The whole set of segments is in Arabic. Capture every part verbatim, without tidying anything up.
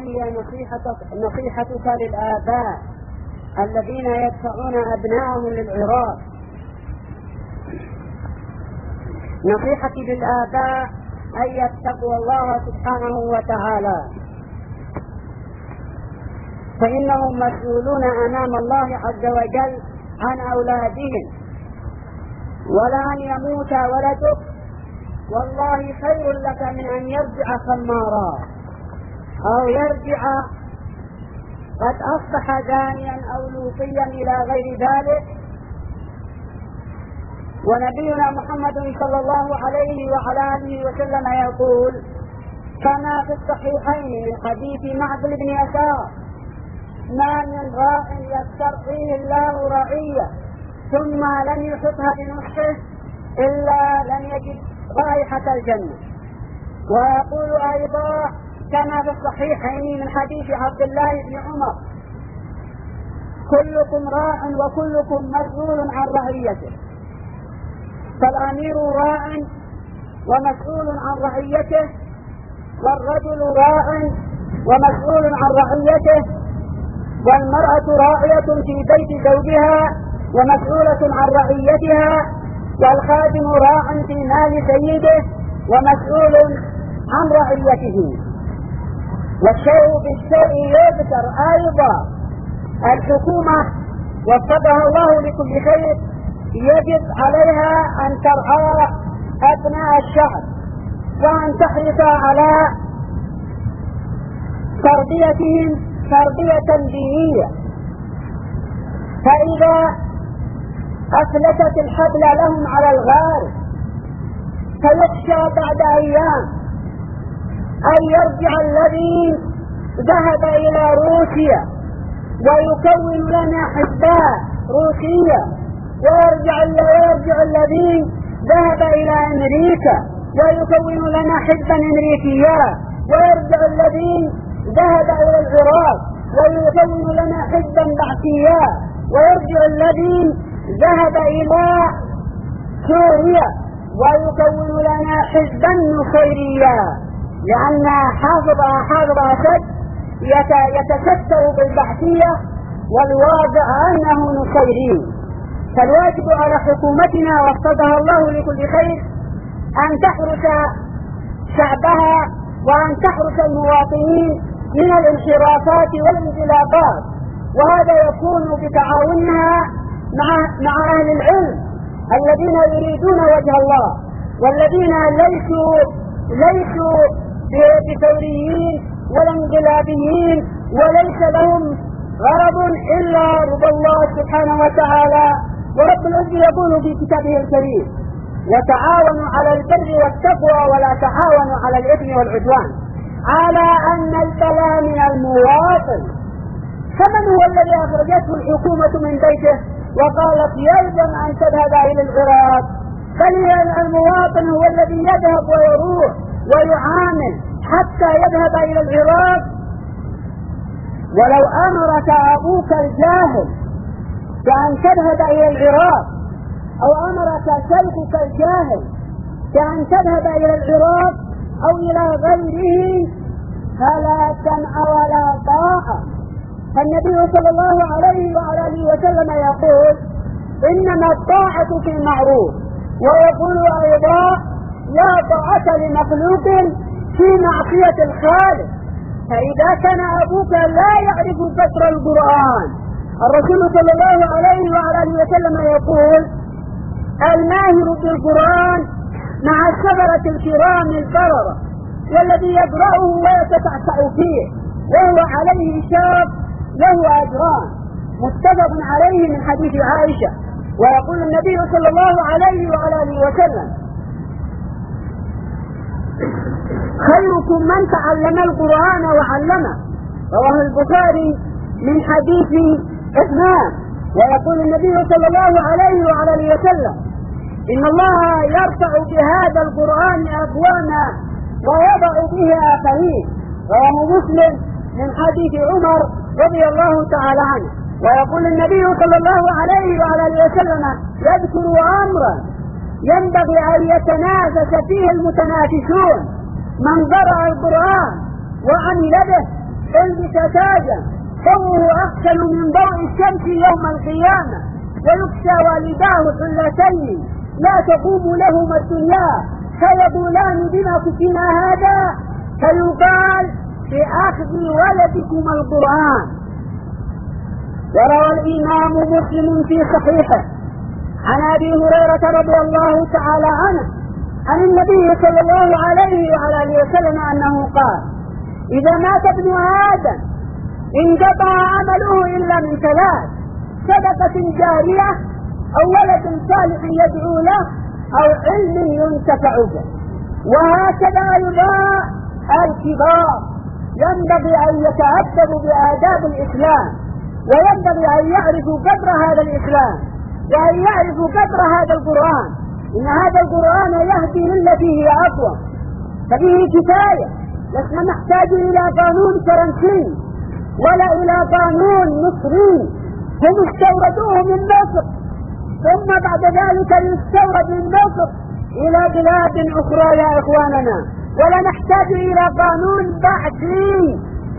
هي نصيحتك, نصيحتك للآباء الذين يدفعون أبنائهم للعراق؟ نصيحتي للآباء أن يتقوا الله سبحانه وتعالى، فإنهم مسؤولون أمام الله عز وجل عن أولادهم، ولأن يموت ولدك والله خير لك من أن يرجع خمارا أو يرجع قد أصبح زانيا أو لوطيا إلى غير ذلك. ونبينا محمد صلى الله عليه وعلى آله وسلم يقول كما في الصحيحين من حديث معقل بن يسار: ما من راع يسترعيه الله رعية ثم لم يحطها بنصحه إلا لم يجد رائحة الجنة. ويقول أيضا كما في الصحيحين من حديث عبد الله بن عمر: كلكم راع وكلكم مسؤول عن رعيته. فالأمير راع ومسؤول عن رعيته، والرجل راع ومسؤول عن رعيته، والمرأة راعية في بيت زوجها ومسؤولة عن رعيتها، والخادم راع في مال سيده ومسؤول عن رعيته. والشيء بالشيء يذكر أيضا. الحكومة وفقها الله لكل خير يجب عليها أن ترعى أبناء الشعب وأن تحرص على تربيتهم تربية دينية، فإذا أفلتت الحبل لهم على الغار فيخشى بعد أيام أن يرجع الذي ذهب إلى روسيا ويكون لنا حزباء روسية، ويرجع ويرجع الذي ذهب إلى أمريكا ويكون لنا حزبا أمريكيا، ويرجع الذي ذهب إلى العراق ويكون لنا حزبا بعثيا، ويرجع الذي ذهب إلى سوريا ويكون لنا حزبا نصيريا، لأن حافظ حافظ أسد يتستر بالبعثية والواقع أنه نصيري. فالواجب على حكومتنا وفقها الله لكل خير أن تحرس شعبها وأن تحرس المواطنين من الانحرافات والانزلاقات، وهذا يكون بتعاونها مع مع أهل العلم الذين يريدون وجه الله، والذين ليسوا ليسوا بثوريين ولا انقلابيين، وليس لهم غرض إلا رضا الله سبحانه وتعالى. ورب العزة يقول في كتابه الكريم: وتعاونوا على البر والتقوى ولا تعاونوا على الإثم والعدوان، على أن البلاء من المواطن. فمن هو الذي أخرجته الحكومة من بيته وقالت يلزم أن تذهب إلى العراق؟ بل المواطن هو الذي يذهب ويروح ويعامل حتى يذهب إلى العراق. ولو أمرك أبوك الجاهل بأن تذهب إلى العراق، أو أمرك شيخك الجاهل بأن تذهب إلى العراق أو إلى غيره فلا سمع ولا طاعة. فالنبي صلى الله عليه وعلى آله وسلم يقول: إنما الطاعة في المعروف، ويقول أيضا: لا طاعة لمخلوق في معصية الخالق. فإذا كان أبوك لا يعرف كسر القرآن، الرسول صلى الله عليه وعلى آله وسلم يقول: الماهر بالقرآن مع السفرة الكرام البررة، والذي يقرأه ويتتعتع فيه وهو عليه شاب له أجران، متفق عليه من حديث عائشة. ويقول النبي صلى الله عليه وعلى آله وسلم: خيركم من تعلم القرآن وعلمه، رواه البخاري من حديث عثمان. ويقول النبي صلى الله عليه وعلى آله وسلم: إن الله يرفع بهذا القرآن أقواما ويضع به آخرين، رواه مسلم من حديث عمر رضي الله تعالى عنه. ويقول النبي صلى الله عليه وعلى آله وسلم: يذكر أمرا ينبغي أن يتنافس فيه المتنافسون: من قرأ القرآن وعمل به البس تاجا ضوءه أحسن من ضوء الشمس يوم القيامة، ويكسى والداه حلتين لا تقوم لهما الدنيا، فيقولان بما كفينا هذا، فيقال بأخذ ولدكم القرآن. وروى الإمام مسلم في صحيحه عن أبي هريرة رضي الله تعالى عنه عن النبي صلى الله عليه وعلى آله وسلم أنه قال: إذا مات ابن آدم انقطع عمله إلا من ثلاث: صدقة جارية، أو ولد صالح يدعو له، أو علم ينتفع به. وهكذا أيضا الكبار ينبغي أن يتأدبوا بآداب الإسلام، وينبغي أن يعرفوا قدر هذا الإسلام، وأن يعرفوا قدر هذا القرآن. إن هذا القرآن يهدي للتي هي أقوى، فبه كفاية. لسنا نحتاج إلى قانون فرنسي ولا إلى قانون مصري، هم استوردوه من مصر، ثم بعد ذلك يستورد من مصر إلى بلاد أخرى يا إخواننا. ولا نحتاج إلى قانون بعثي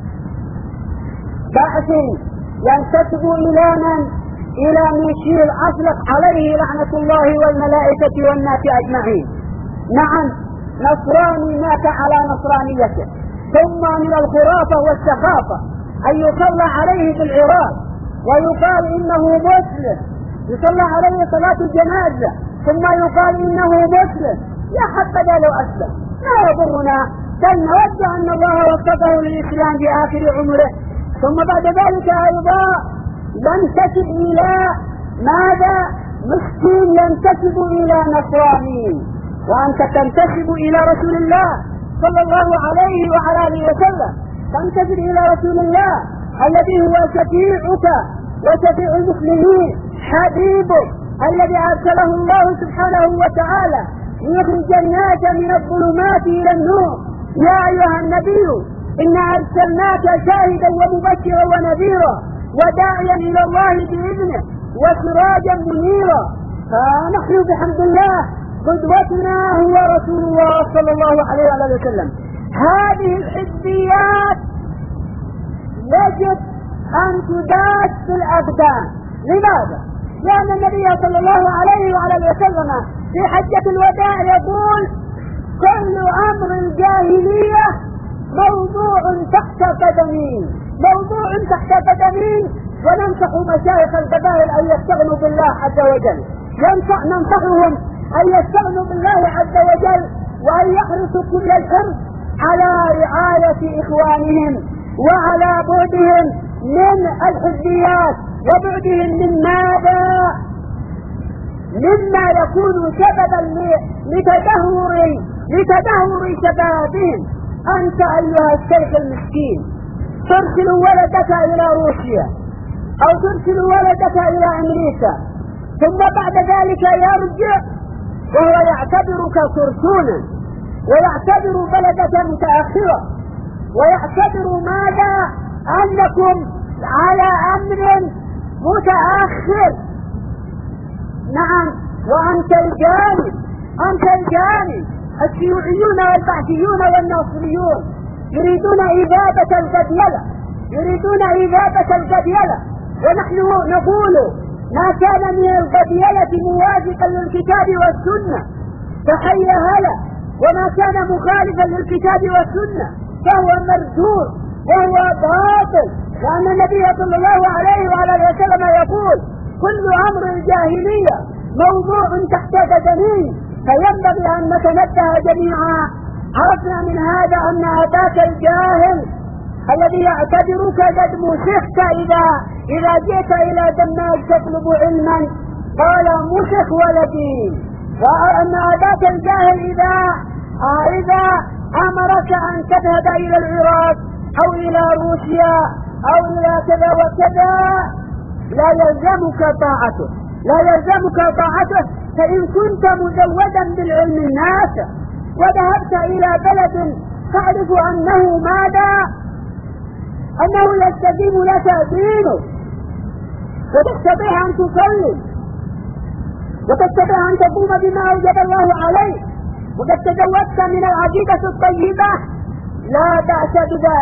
بعثي ينتسب إلى من؟ إلى ميشيل أسلق عليه لعنة الله والملائكة والناس أجمعين. نعم، نصراني مات على نصرانيته. ثم من الخرافة والسخافة أن يصلى عليه في العراق ويقال إنه مسلم، يصلى عليه صلاة الجنازة ثم يقال إنه مسلم. يا حبذا لو أسلم، لا يضرنا، بل نود أن الله وفقه للإسلام في آخر عمره. ثم بعد ذلك أيضا ينتسب إلى ماذا؟ مسكين ينتسب إلى نصراني، وأنت تنتسب إلى رسول الله صلى الله عليه وعلى آله وسلم، تنتسب إلى رسول الله الذي هو شفيعك وشفيع المسلمين، حبيبك الذي أرسله الله سبحانه وتعالى ليخرج الناس من الظلمات إلى النور. يا أيها النبي إنا أرسلناك شاهدا ومبشرا ونذيرا وداعيا إلى الله بإذنه وسراجا منيرا. فنحن بحمد الله قدوتنا هو رسول الله صلى الله عليه وآله وسلم. هذه الحزبيات يجب أن تداس في الأبدان. لماذا؟ لأن النبي صلى الله عليه وآله وسلم في حجة الوداع يقول: كل أمر الجاهلية موضوع تحت قدمي، موضوع تحت قدمي. وننصح مشايخ القبائل أن يستغنوا بالله عز وجل، ننصحهم أن يستغنوا بالله عز وجل، وأن يحرصوا كل الحرص على رعاية إخوانهم وعلى بعدهم من الحزبيات، وبعدهم من ماذا؟ مما يكون سببا لتدهور لتدهور شبابهم. أنت أيها الشيخ المسكين ترسل ولدك إلى روسيا أو ترسل ولدك إلى أمريكا، ثم بعد ذلك يرجع وهو يعتبرك كرتونا، ويعتبر بلدك متأخرة، ويعتبر ماذا؟ أنكم على أمر متأخر. نعم، وأنت الجانب أنت الجانب الشيوعيون والبعثيون والناصريون يريدون إذابة القبيلة، يريدون إذابة القبيلة. ونحن نقول ما كان من القبيلة موافقا للكتاب والسنة فحي هلا، وما كان مخالفا للكتاب والسنة فهو مردود وهو باطل. لأن النبي صلى الله عليه وعلى آله وسلم يقول: كل أمر الجاهلية موضوع تحت قدمي. فينبغي أن نتنبه جميعا. عرفنا من هذا أن أباك الجاهل الذي يعتبرك قد مسخت إذا إذا جئت إلى دماغ تطلب علما قال: مسخ ولدي. وأن أباك الجاهل إذا إذا أمرك أن تذهب إلى العراق أو إلى روسيا أو إلى كذا وكذا لا يلزمك طاعته لا يلزمك طاعته فإن كنت مزودا بالعلم النافع وذهبت إلى بلد تعرف أنه ماذا؟ أنه يستجيب لك دينه، وتستطيع أن تصلي، وتستطيع أن تقوم بما أوجب الله عليك، وقد تزودت من العقيدة الطيبة، لا بأس بذلك.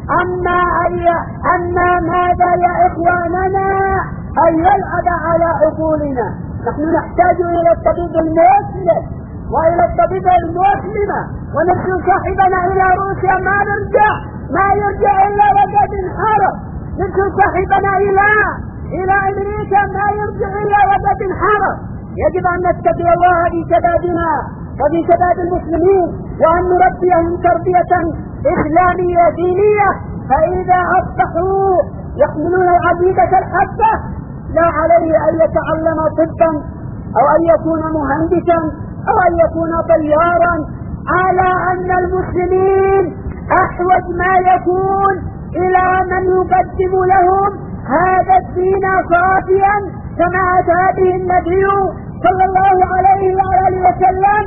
أما أي أما ماذا يا إخواننا أن يلعب على عقولنا. نحن نحتاج إلى الطبيب المسلم وإلى الطبيب المسلمة، ونرسل صاحبنا إلى روسيا ما نرجع ما يرجع إلا وقد انحرف. نرسل صاحبنا إلى إلى أمريكا ما يرجع إلا وقد انحرف. يجب أن نتقي الله في شبابنا وفي شباب المسلمين، وأن نربيهم تربية إسلامية دينية، فإذا أصبحوا يحملون العقيدة الحقة لا عليه أن يتعلم طبا أو أن يكون مهندسا أو أن يكون طيارا، على أن المسلمين أحوج ما يكون إلى من يقدم لهم هذا الدين صافيا كما أتى به النبي صلى الله عليه وآله وسلم.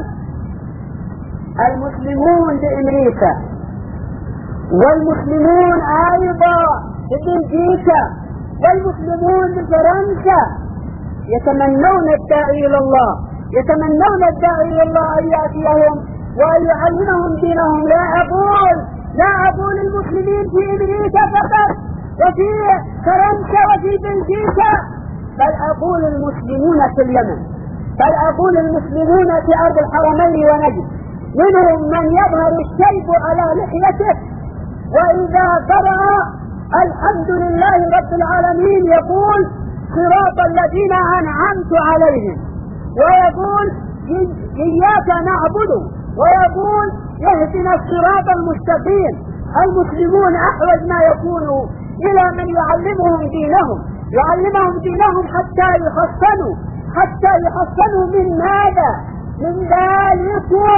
المسلمون بأمريكا والمسلمون أيضا ببلجيكا والمسلمون بفرنسا يتمنون الداعي إلى الله، يتمنون الداعي إلى الله أن يأتيهم وأن يعلمهم دينهم. لا أقول لا أقول المسلمين في أمريكا فقط وفي فرنسا وفي بلجيكا، بل أقول المسلمون في اليمن، بل أقول المسلمون في أرض الحرمين ونجد. منهم من يظهر الشيب على لحيته، وإذا قرأ الحمد لله رب العالمين يقول صراط الذين أنعمت عليهم، ويقول إياك نعبد، ويقول يهدنا الصراط المستقيم. المسلمون أحوج ما يكونوا إلى من يعلمهم دينهم، يعلمهم دينهم حتى يحصنوا حتى يحصنوا من ماذا؟ من ذلكم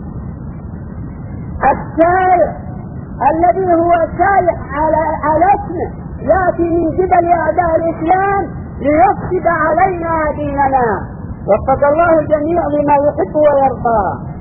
السائح الذي هو سائح على على اسمه، يأتي من قبل أعداء الإسلام ليفسد علينا ديننا. وفق الله الجميع لما يحب ويرضى.